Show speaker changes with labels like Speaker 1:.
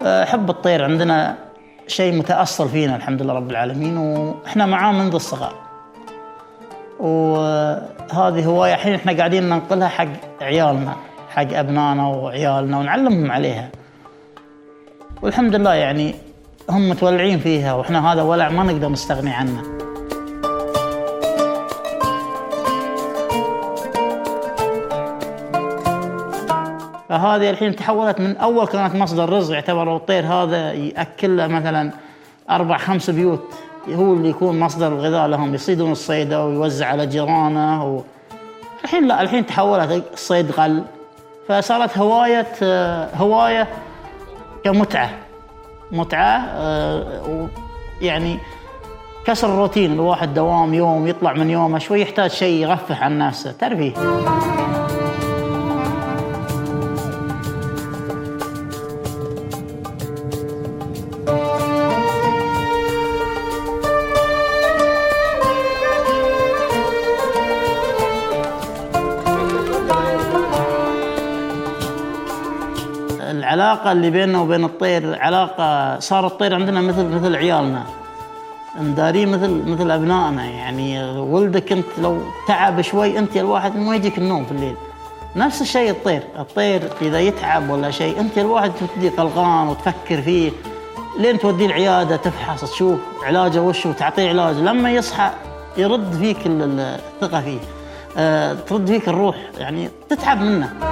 Speaker 1: حب الطير عندنا شيء متأصل فينا الحمد لله رب العالمين، وإحنا معاه منذ الصغر، وهذه هواية الحين إحنا قاعدين ننقلها حق عيالنا، حق أبنائنا وعيالنا، ونعلمهم عليها، والحمد لله يعني هم متولعين فيها، وإحنا هذا ولع ما نقدر نستغني عنه. فهذه الحين تحولت من أول كانت مصدر رزق، يعتبر الطير هذا يأكل له مثلا 4-5 بيوت، هو اللي يكون مصدر الغذاء لهم، يصيدون الصيدة ويوزع على جيرانه. الحين لا، الحين تحولت الصيد قل، فصارت هواية كمتعة، يعني كسر الروتين، الواحد دوام يوم يطلع من يومه شوي، يحتاج شيء يرفه عن نفسه، ترفيه. العلاقة اللي بيننا وبين الطير علاقة، صار الطير عندنا مثل عيالنا، نداريه مثل أبنائنا. يعني ولدك أنت لو تعب شوي أنت الواحد ما يجيك النوم في الليل، نفس الشيء الطير إذا يتعب ولا شيء أنت الواحد تبتدي قلقان وتفكر فيه لين توديه العيادة تفحص تشوف علاجه وش، وتعطيه علاج. لما يصحى يرد فيك الثقة فيه، ترد فيك الروح، يعني تتعب منه.